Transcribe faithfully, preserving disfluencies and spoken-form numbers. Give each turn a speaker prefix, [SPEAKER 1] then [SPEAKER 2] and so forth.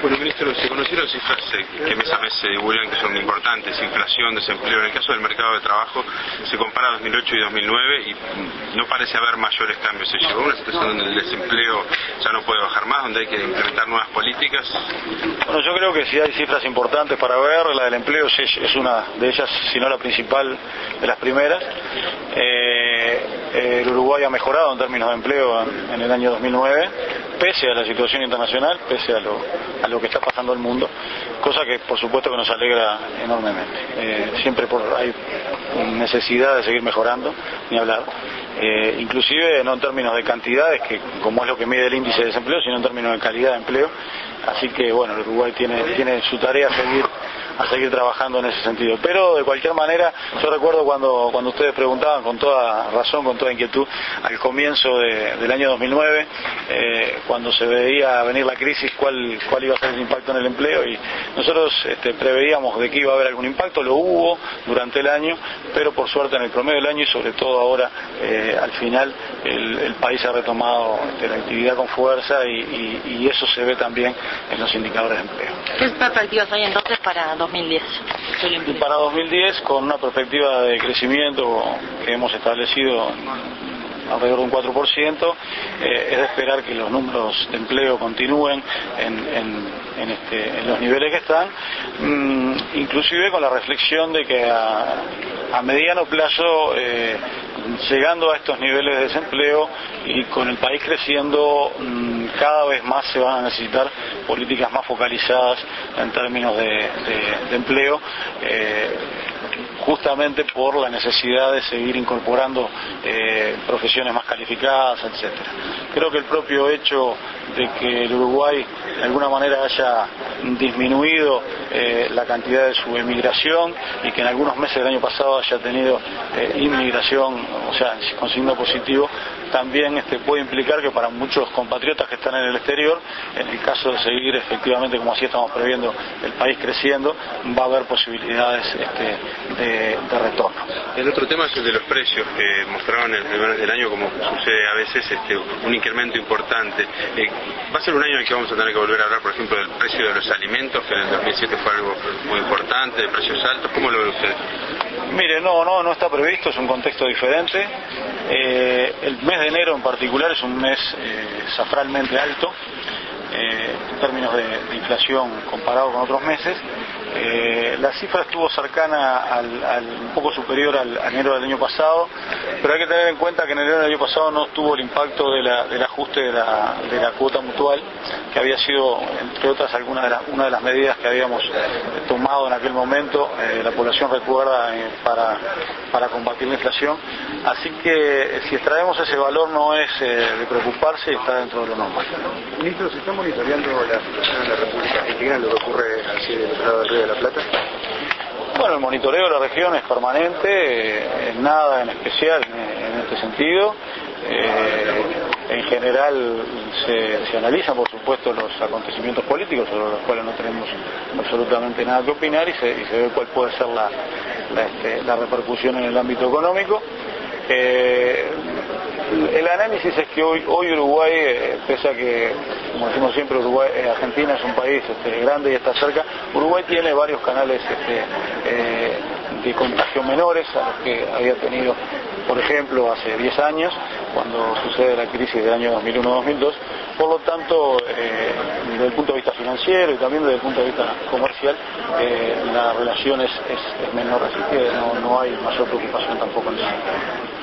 [SPEAKER 1] Bueno, ministro, se conocieron cifras que mes a mes se divulgan que son importantes: inflación, desempleo. En el caso del mercado de trabajo se compara dos mil ocho y dos mil nueve y no parece haber mayores cambios. Se llegó a una situación donde el desempleo ya no puede bajar más, donde hay que implementar nuevas políticas.
[SPEAKER 2] Bueno, yo creo que sí hay cifras importantes para ver. La del empleo es, es una de ellas, si no la principal, de las primeras. Eh, el Uruguay ha mejorado en términos de empleo en, en el año dos mil nueve, pese a la situación internacional, pese a lo, a lo que está pasando el mundo, cosa que por supuesto que nos alegra enormemente. Eh, siempre por, hay necesidad de seguir mejorando, ni hablar, eh, inclusive no en términos de cantidades, que como es lo que mide el índice de desempleo, sino en términos de calidad de empleo. Así que bueno, el Uruguay tiene, tiene su tarea a seguir, a seguir trabajando en ese sentido. Pero de cualquier manera, yo recuerdo cuando, cuando ustedes preguntaban con toda razón, con toda inquietud, al comienzo de, del año dos mil nueve, eh, cuando se veía venir la crisis, cuál, cuál iba a ser el impacto en el empleo, y nosotros este, preveíamos de que iba a haber algún impacto. Lo hubo durante el año, pero por suerte en el promedio del año, y sobre todo ahora eh, al final, el, el país ha retomado este, la actividad con fuerza, y, y, y eso se ve también en los indicadores de empleo.
[SPEAKER 3] ¿Qué perspectivas hay entonces para dos mil diez?
[SPEAKER 2] Y para dos mil diez, con una perspectiva de crecimiento que hemos establecido alrededor de un cuatro por ciento, eh, es de esperar que los números de empleo continúen en, en, en, este, en los niveles que están, mmm, inclusive con la reflexión de que a, a mediano plazo, eh, llegando a estos niveles de desempleo y con el país creciendo, mmm, cada vez más se van a necesitar políticas más focalizadas en términos de, de, de empleo, eh, justamente por la necesidad de seguir incorporando eh, profesiones más calificadas, etcétera. Creo que el propio hecho de que el Uruguay de alguna manera haya disminuido eh, la cantidad de su emigración, y que en algunos meses del año pasado haya tenido eh, inmigración, o sea, con signo positivo, también este, puede implicar que para muchos compatriotas que están en el exterior, en el caso de seguir efectivamente, como así estamos previendo, el país creciendo, va a haber posibilidades este, de, de retorno.
[SPEAKER 1] El otro tema es el de los precios, que mostraron el primer del año, como sucede a veces, este, un incremento importante. Eh, va a ser un año en el que vamos a tener que volver a hablar, por ejemplo, del precio de los alimentos, que en el dos mil siete fue algo muy importante, de precios altos. ¿Cómo lo ve usted?
[SPEAKER 2] Mire, no, no, no está previsto, es un contexto diferente. Eh, el mes de enero en particular es un mes eh, safralmente alto, eh, en términos de, de inflación comparado con otros meses. Eh, la cifra estuvo cercana al, al un poco superior al, al enero del año pasado, pero hay que tener en cuenta que en enero del año pasado no tuvo el impacto de la, del ajuste de la, de la cuota mutual, que había sido, entre otras, alguna de la, una de las medidas que habíamos tomado en aquel momento. Eh, la población recuerda eh, para, para combatir la inflación. Así que si extraemos ese valor, no es eh, de preocuparse y está dentro de lo normal.
[SPEAKER 4] Ministro, ¿se está monitoreando la situación en la República Argentina, lo que ocurre así del otro lado del Río de la Plata?
[SPEAKER 2] Bueno, el monitoreo de la región es permanente, eh, nada en especial en, en este sentido. Eh, en general se, se analizan, por supuesto, los acontecimientos políticos, sobre los cuales no tenemos absolutamente nada que opinar, y se, y se ve cuál puede ser la, la, este, la repercusión en el ámbito económico. Eh, el análisis es que hoy, hoy Uruguay, eh, pese a que, como decimos siempre, Uruguay, eh, Argentina es un país este, grande y está cerca, Uruguay tiene varios canales este, eh, de contagio menores a los que había tenido, por ejemplo, hace diez años, cuando sucede la crisis del año dos mil uno dos mil dos. Por lo tanto, eh, desde el punto de vista financiero y también desde el punto de vista comercial, eh, la relación es, es, es menor, así que no, no hay mayor preocupación tampoco en eso.